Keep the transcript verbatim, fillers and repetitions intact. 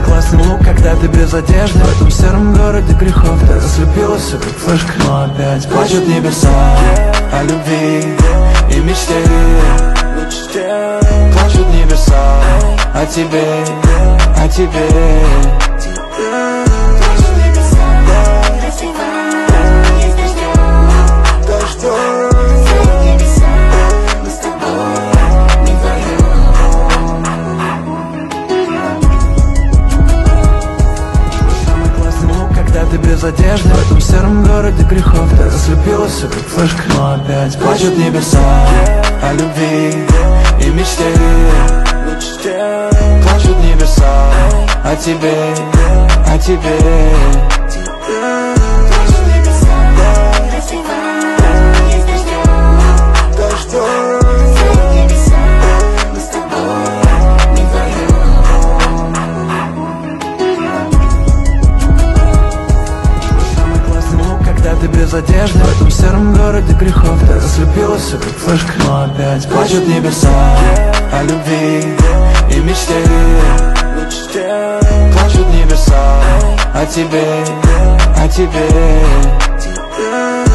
классный лук, когда ты без одежды. В этом сером городе грехов ты заслепилась, все как флешка. Но опять плачут небеса о любви и мечте. Плачут небеса о тебе, о тебе. Ты без одежды в этом сером городе грехов ты заслепилась, все как флешка. Но опять плачут небеса о любви и мечте. Плачут небеса о тебе, о тебе. Ты без одежды в этом сером городе грехов ты заслепилась, все как флешка. Но опять плачут небеса о любви и мечте. Плачут небеса о тебе, о тебе.